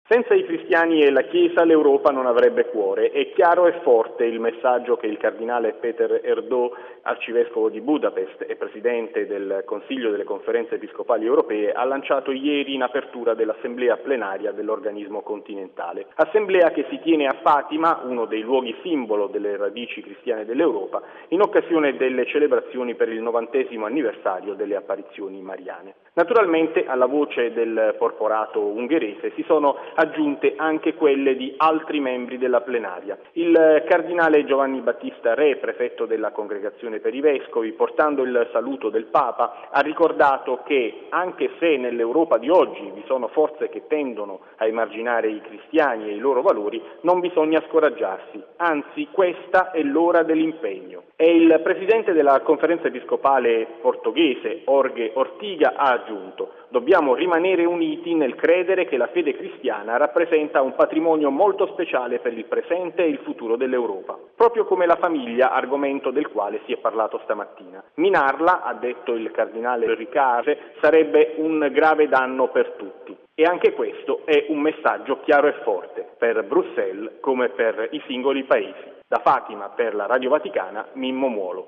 Senza i cristiani e la Chiesa l'Europa non avrebbe cuore. È chiaro e forte il messaggio che il cardinale Peter Erdő, arcivescovo di Budapest e presidente del Consiglio delle Conferenze Episcopali Europee, ha lanciato ieri in apertura dell'assemblea plenaria dell'organismo continentale. Assemblea che si tiene a Fatima, uno dei luoghi simbolo delle radici cristiane dell'Europa, in occasione delle celebrazioni per il 90° anniversario delle apparizioni mariane. Naturalmente alla voce del porporato ungherese si sono aggiunte anche quelle di altri membri della plenaria. Il cardinale Giovanni Battista Re, prefetto della Congregazione per i Vescovi, portando il saluto del Papa, ha ricordato che, anche se nell'Europa di oggi vi sono forze che tendono a emarginare i cristiani e i loro valori, non bisogna scoraggiarsi, anzi questa è l'ora dell'impegno. E il presidente della Conferenza Episcopale portoghese, Jorge Ortiga, ha aggiunto: dobbiamo rimanere uniti nel credere che la fede cristiana rappresenta un patrimonio molto speciale per il presente e il futuro dell'Europa, proprio come la famiglia, argomento del quale si è parlato stamattina. Minarla, ha detto il cardinale Ricard, sarebbe un grave danno per tutti. E anche questo è un messaggio chiaro e forte per Bruxelles come per i singoli paesi. Da Fatima per la Radio Vaticana, Mimmo Muolo.